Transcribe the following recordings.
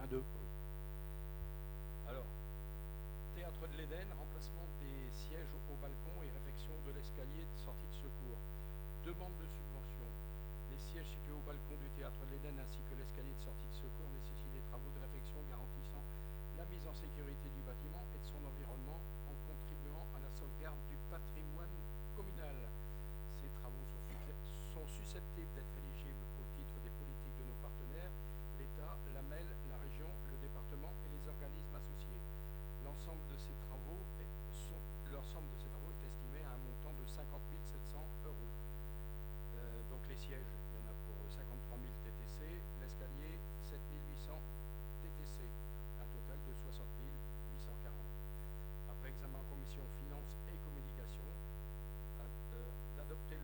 1, 2. Oui. Alors, Théâtre de l'Éden, remplacement des sièges au balcon et réfection de l'escalier de sortie de secours. Demande de subvention. Les sièges situés au balcon du Théâtre de l'Éden ainsi que l'escalier de sortie de secours nécessitent des travaux de réfection garantissant la mise en sécurité du bâtiment et de son environnement en contribuant à la sauvegarde du patrimoine communal. Ces travaux sont susceptibles d'être éligibles au titre des politiques de nos partenaires, l'État, la MEL, la région, le département et les organismes associés. L'ensemble de ces travaux est estimé à un montant de 50 700 euros. Donc les sièges, il y en a pour 53 000 TTC, l'escalier 7 800 TTC, un total de 60 840. Après examen en commission finances et communication, d'adopter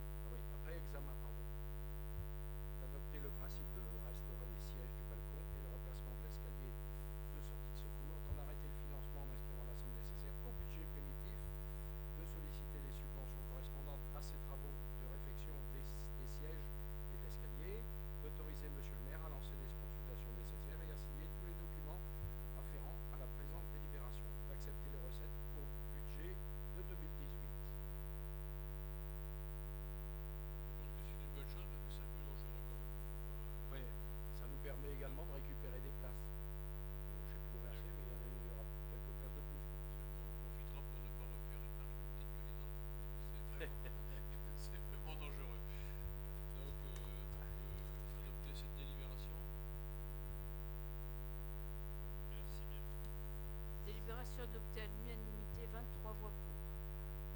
le principe de restaurer les sièges du balcon et le remplacement de l'escalier de sortie de secours, d'en arrêter le financement en inscrivant la somme nécessaire au budget primitif, de solliciter les subventions correspondantes à ces travaux de réfection des sièges et de l'escalier, d'autoriser Monsieur le maire à lancer les consultations nécessaires et à signer tous les documents afférents à la présente délibération, d'accepter les recettes au budget de 2018. Bonne chose parce que c'est un peu dangereux quand même. Oui, ça nous permet également de récupérer des places. Je ne sais plus combien c'est, mais il y aura quelques places de plus. On profitera pour ne pas refaire une marche plus petite que les autres. C'est vraiment dangereux. Donc, on peut adopter cette délibération. Merci bien. Délibération adoptée à l'unanimité, 23 voix pour.